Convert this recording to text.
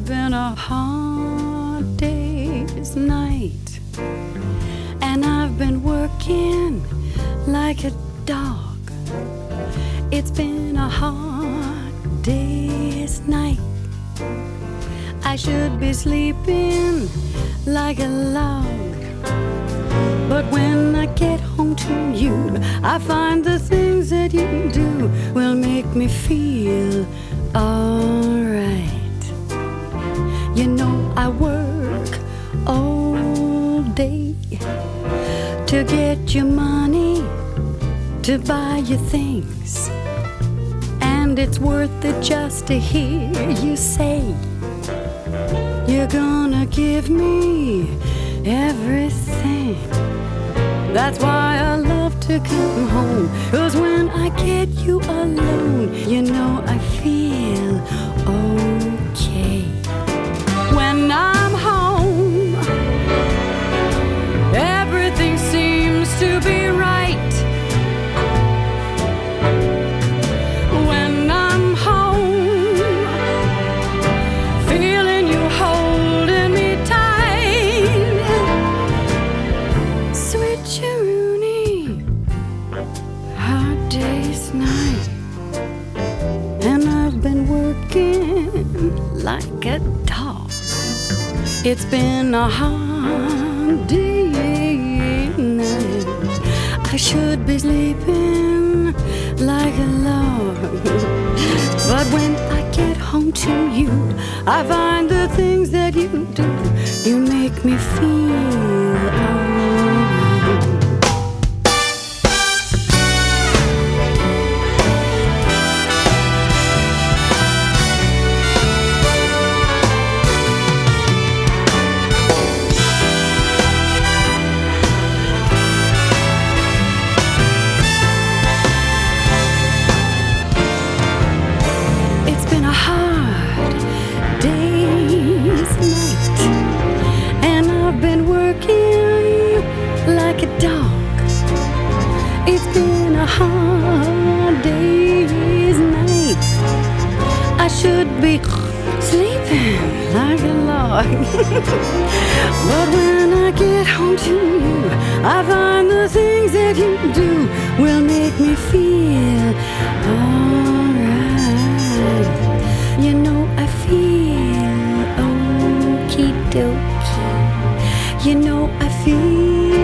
been a hard day's night, and I've been working like a dog. It's been a hard day's night. I should be sleeping like a log, but when I get home to you, I find the things that you do will make me feel alright. You know I work all day to get you money, to buy you things, and it's worth it just to hear you say you're gonna give me everything. That's why I love to come home, 'cause when I get you alone, you know I feel okay. When I'm home, everything seems to be right. When I'm home, feeling you holding me tight. Sweet Rooney, hard day's night, and I've been working like a dog. It's been a hard day night. I should be sleeping like a log, but when I get home to you, I find the things that you do, you make me feel alright. It's been a hard day's night, and I've been working like a dog. It's been a hard day's night. I should be sleeping like a log, but when I get home to you, I find the things that you do will make me feel alright. You know I feel okie dokie. You know I feel